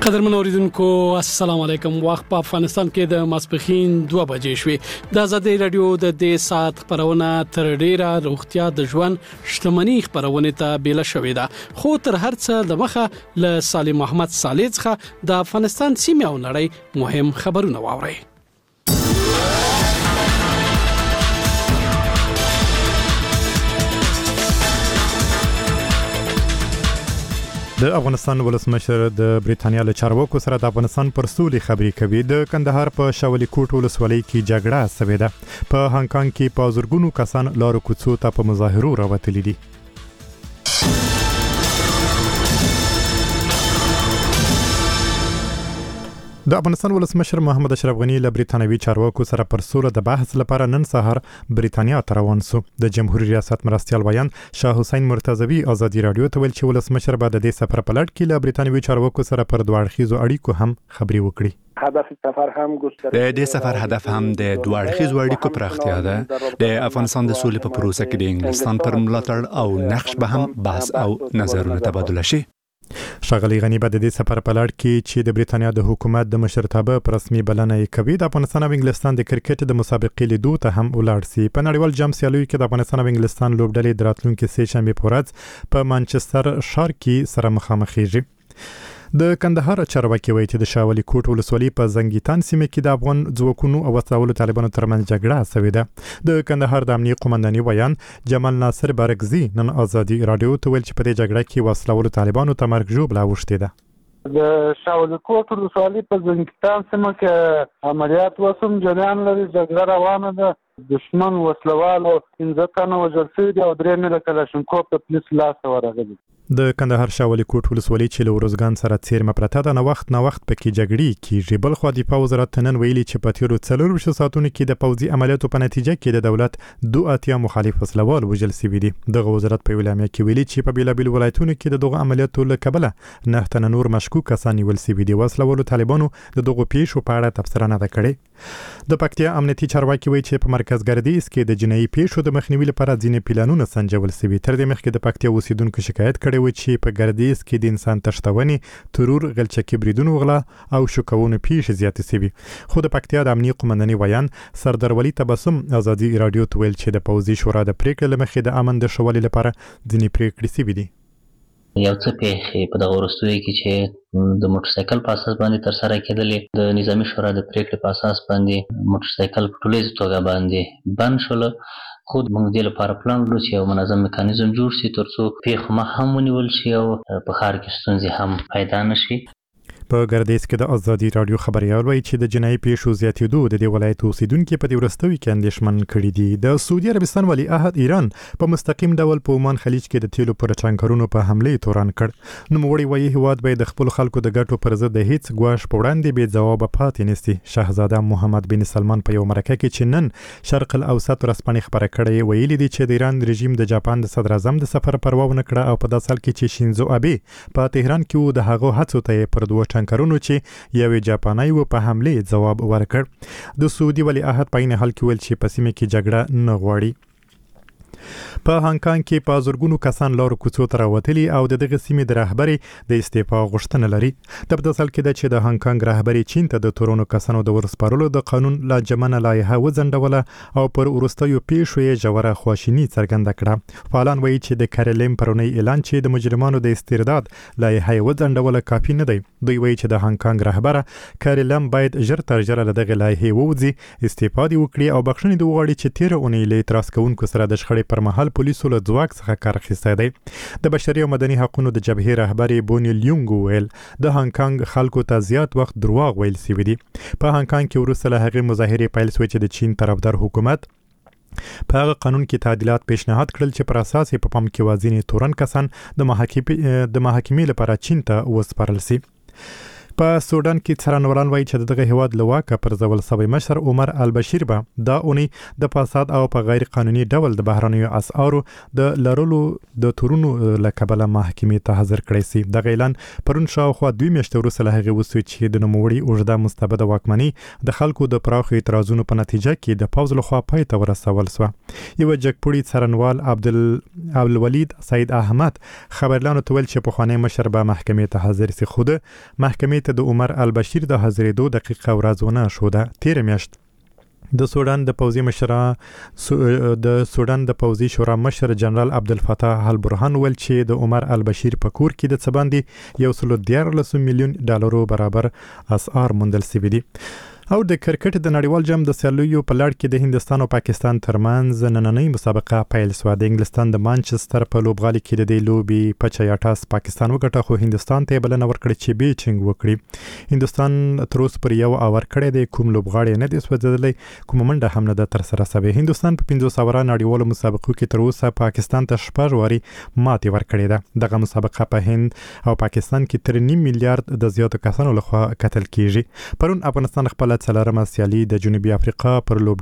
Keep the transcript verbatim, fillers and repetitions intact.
قدرمن اوریدونکو السلام علیکم. وخت په افغانستان کې د ماسپخین دوه بجې شوې. د آزادۍ رادیو د دې سات خبرونه تر ډیره روغتیا د ژوند شتمنۍ خبرونه ته بیل شوې ده، خو تر هرڅه د مخه ل سالم محمد صالح څخه د افغانستان سیمه او نړۍ مهم خبرونه واوري. د افغانستان ولسمشر د بریټانیا له چارواکو سره د افغانستان پر سولې خبرې کوي. د کندهار په شاولي کوټ ولسوالۍ کې جګړه سوې ده. په هانګ کانګ کې په زورګونو کسان لارو کوڅو ته په مظاهرو راوتلي دي. د افغانستان ولسمشر محمد اشرف غنی له بریټانوي چارواکو سره پر سوله د بحث لپاره نن سهار بریټانیا ته روان شو. د جمهوریت ریاست مرستیال ویان شاه حسین مرتضوی آزادي رادیو ته ویل چې ولسمشر به د دې سفر په لړ کې له بریټانوي چارواکو سره پر دوه اړخیزو اړیکو هم خبرې وکړي. هدف سفر هم ګسترده د دې سفر هدف هم د دوه اړخیزو اړیکو پراختیا ده. د افغانستان د سولې په پروسه کې د انګلستان پر ملاتړ او نقش به هم بحث او نظرونه تبادله شي. ښاغلي غنی به د دې سفر په لړ کې چې د بریټانیا د حکومت د مشرتابه پر رسمي بلنه یې کوي د افغانستان او انګلستان د کرکټ د مسابقې لیدو ته هم ولاړ سي. په نړیوال جام سیالیو کې د افغانستان او انګلستان لوبډلې د راتلونکي سه شنبه په ورځ په مانچستر ښار کې سره مخامخېږي. د کندهار چارواکي وایي چې د شاولي کوټ ولسوالۍ په زنګیتان سیمه کې د افغان ځواکونو او وسلوالو طالبانو ترمنځ جګړه شوې ده. د کندهار د امنیت قومنداني ویان جمال ناصر بارګزي نن آزادي رادیو ته ویل چې په دې جګړه کې وسلوالو طالبانو ته مرګ ژوبله اوښتې ده. د شاولي کوټ ولسوالۍ په زنګیتان سیمه کې عملیات وسوم جریان لري. جګړه روانه ده. دشمن وسلوالو پنځه تنه وژل شوي دي او درې نوي کلاشینکوف د پولیس لاسته ورغلي. د کندهار شاولي کوټ ولسوالۍ چې له ورزګان سره څیرمه پرته ده، نه وخت نه وخت پکې جګړې کیږي. بل خو د دفاع وزارت نن ویلي چې په تیرو څلور ساعتونو کې د پوځي عملیاتو په نتیجه کې د دولت دوه اتیا مخالف وسلوال وژل شوي دي. دغه وزارت په اعلامیه کې ویلي چې په بیلابیل ولایتونو کې د دغه عملیاتو له کبله نه تنه نور مشکوک کسان نیول شوي دي. وسلوالو طالبانو د دغه پیښو په اړه تبصره نه ده کړې. د پکتیا امنیتي چارواکي وایي چې په مرکز ګردیز کې د جنایي پیښو د مخنیوي لپاره ځینې پلانونه سنجول شوي. تر دې مخکې د پکتیا اوسیدونکو شکایت کړی و چې په ګردیز کې د انسان تښتونې، ترور، غلچکي بریدونو، غلا او شوکونو پیښې زیاتې شوي. خو د پکتیا د امنیت قومنداني ویان سردار ولی تبسم آزادي رادیو ته ویل چې د پوځي شورا د پریکړې له مخې د امن د ښه والي لپاره ځینې پریکړې شوي دي. یو څه پیښې په دغه وروستیو کې چې د موټرسایکل په اساس باندې ترسره کېدلې، د نظامي شورا د پریکړې په اساس باندې موټرسایکل په ټولیزه توګه باندې بند شول. خو موږ دې لپاره پلان لرو چې یو منظم میکانیزم جوړ شي ترڅو پیښو مخه هم ونیول شي او په ښار کې ستونزې هم پیدا نه شي. په ګردیز کې د آزادي رادیو خبريال وایي چې د جنایي پیښو زیاتېدو د دې ولایت اوسیدونکو په دې ورستوي کې اندېښمن کړي دي. د سعودي عربستان ولی عهد ایران په مستقیم ډول په عمان خلیج کې د تیلو پر ټانکرونو په حمله تورن کړ. نوموړي وایي هیواد به د خپل خلکو د ګټو پر ضد د هیڅ ګواښ په وړاندې بې ځوابه پاتې نشي. شاهزاده محمد بن سلمان په یو مرکه کې چې نن شرق الاوسط ورځپاڼې خبره کړې ویلي دي چې د ایران رژیم د جاپان د صدر اعظم د سفر پروا ونه کړه او په داسې حال کې چې شینزو ابي په تهران کې د هغو هڅو ته پر دوه ټانکرونو چې یوې جاپاني و په حمله ځواب ورکړ. د سعودي ولی عهد په عین حال کې ویل چې په سیمه کې جګړه نه غواړي. په هانګ کانګ کې په زورګونو کسان لارو کوڅو ته راوتلي او د دغه سیمې د رهبري د استعفا غوښتنه لري. د بدسل کې د چې د هانګ کانګ رهبري چین ته د تورونو کسانو د ورسپارلو د قانون لا جمنه لایحه وځنډوله او پر ورستیو پیښو یې جوړه خواشینی څرګنده کړه. فعالان وایي چې د کارلیم پرونی اعلان چې د مجرمانو د استرداد لایحه وځنډوله کافي نه دی. دوی وایي چې د هانګ کانګ رهبره کارلیم باید ژر تر ژره له دغه لایحه ووځي، استعفا دې وکړي او بخښنه دې وغواړي چې تیر اونۍ له اعتراض کوونکو سره د شخړې پر مهال پولیسو له ځواک څخه کار اخیستی دی. د بشري او مدني حقوقو د جبهې رهبر بونی لیونګ ویل د هانګ کانګ خلکو ته زیات وخت دروغ ویل شوي دي. په هانګ کانګ کې وروسته له هغې مظاهرې پیل شوې چې د چین طرفدار حکومت په هغه قانون کې تعدیلات پیشنهاد کړل چې پر اساس یې په پام کې وازینې تورن کسان د محاکمې د محاکمې لپاره چین ته وسپارل شي. په سودان کې څارنوالان وایي چې دغه هیواد له واکه پرځول شوی مشر عمر البشیر به دا اونۍ د فساد او په غیر قانوني ډول د بهرنیو اسعارو د لرلو د تورونو له کبله محکمې ته حاضر کړی شي. دغه اعلان پرون شاوخوا دوه میاشتې وروسته له هغې وشو چې د نوموړي اوږده مستبده واکمني د خلکو د پراخو اعتراضونو په نتیجه کې د پوځ لخوا پای ته ورسول شوه. یو جګپوړي څارنوال عبدل عبدالولید سید احمد خبرلانو ته ویل چې پخوانی مشر به محکمې ته حاضر شي، خو د محکمې جرګې ته د عمر البشیر د حاضرېدو دقیقه ورځ ونه شوده. تیر میاشت د سودان د پوځي مشر د سودان د پوځي شورا مشر جنرال عبدالفتاح البرهان ول چې د عمر البشیر په کور کې د څباندې یو سل دیارلس میلیون ډالرو برابر اسعار موندل شوي دي. او د کرکټ د نړیوال جام د سیالیو په لړ کې د هندستان او پاکستان ترمنځ نننۍ مسابقه پیل شوه. د انګلستان د مانچستر په لوبغالي کې د دې لوبي په چیاټاس پاکستان وګټه، خو هندستان ته بلنه ورکړه چې بیټینګ وکړي. هندستان تر اوسه پر یو اور کړی دی، کوم لوبغاړی نه دی سوځېدلی، کوم منډه هم نه ده ترسره شوې. هندستان په پنځوس اوره نړیوالو مسابقو کې تر اوسه پاکستان ته شپږ واري ماتې ورکړې ده. دغه مسابقه په هند او پاکستان کې تر نیم میلیارډ د زیاتو کسانو لخوا کتل کیږي. پرون افغانستان خپل څلورمه سیالي د جنوبي افریقا پر لوب